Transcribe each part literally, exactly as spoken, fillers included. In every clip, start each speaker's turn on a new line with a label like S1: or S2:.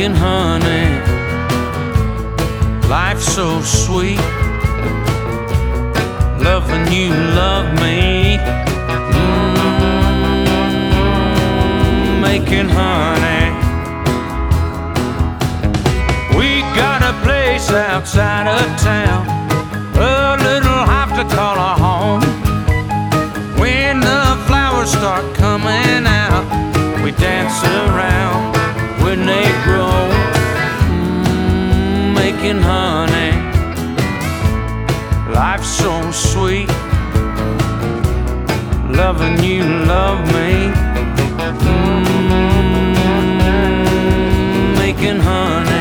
S1: making honey. Life's so sweet, loving you, love me. Mm, making honey. We got a place outside of town, a little house to call our home. When the flowers start coming out, we dance around when they grow. Mm, making honey. Life's so sweet, loving you, love me. Mm, making honey.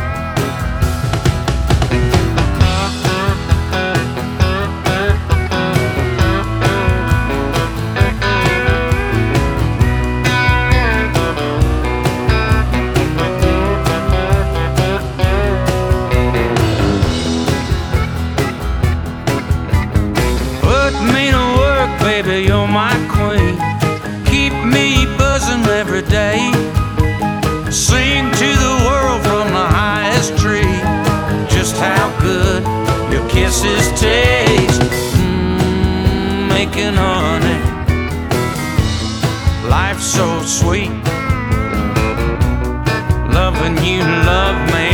S1: Baby, you're my queen. Keep me buzzing every day. Sing to the world from the highest tree just how good your kisses taste. Mm, making honey. Life's so sweet, loving you, love me.